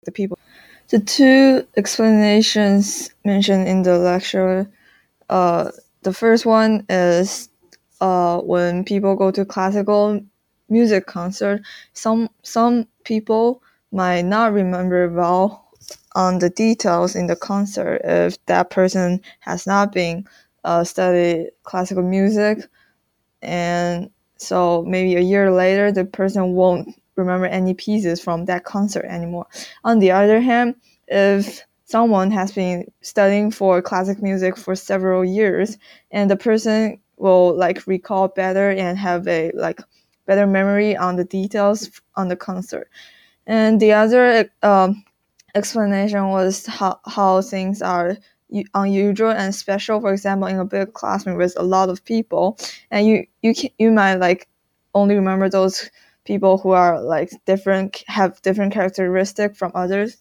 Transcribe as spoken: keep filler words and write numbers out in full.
the people. The two explanations mentioned in the lecture, uh, the first one is uh, when people go to classical music concert, some some people might not remember well on the details in the concert if that person has not been uh, studied classical music, and so maybe a year later the person won't remember any pieces from that concert anymore. On the other hand, if someone has been studying for classic music for several years, and the person will like recall better and have a like better memory on the details on the concert. And the other um, explanation was how, how things are unusual and special. For example, in a big classroom with a lot of people, and you you can, you might like only remember those people who are like different, have different characteristics from others.